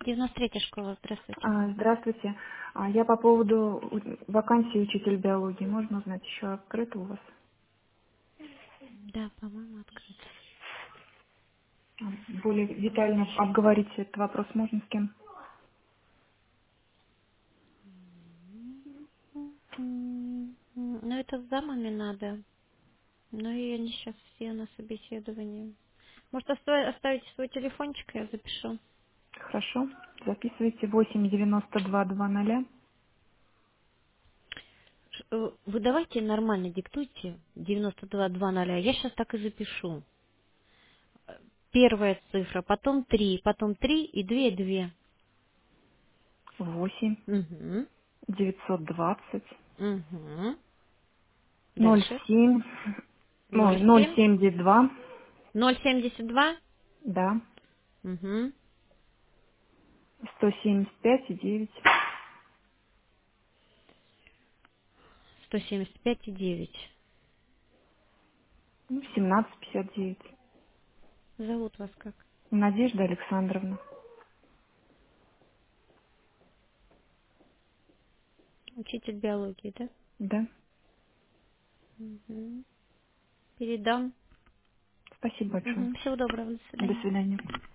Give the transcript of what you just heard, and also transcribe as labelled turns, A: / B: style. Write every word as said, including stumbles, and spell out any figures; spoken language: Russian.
A: девяносто третья школа, здравствуйте.
B: А, Здравствуйте. А, Я по поводу у- вакансии учитель биологии. Можно узнать, еще открыто у вас?
A: Да, по-моему, открыт.
B: А, Более детально обговорить этот вопрос можно с кем?
A: М, Ну, это с замами надо. Но и они сейчас все на собеседовании. Может, оста- оставите свой телефончик, я запишу.
B: Хорошо. Записывайте восемь девяносто два двадцать.
A: Ш- э, Вы давайте нормально диктуйте. девяносто два двадцать. Я сейчас так и запишу. Первая цифра, потом три, потом три и две, две.
B: восемь
A: Угу.
B: девятьсот двадцать
A: Угу.
B: ноль
A: Дальше.
B: семь ой,
A: Ноль
B: ноль
A: семь.
B: семьдесят два.
A: Ноль семьдесят два.
B: Да.
A: Угу.
B: сто семьдесят пять и девять.
A: Сто семьдесят пять и девять.
B: Ну, семнадцать пятьдесят девять.
A: Зовут вас как?
B: Надежда Александровна.
A: Учитель биологии, да?
B: Да.
A: Угу. Передам.
B: Спасибо большое.
A: Угу. Всего доброго, до
B: До
A: свидания.
B: свидания.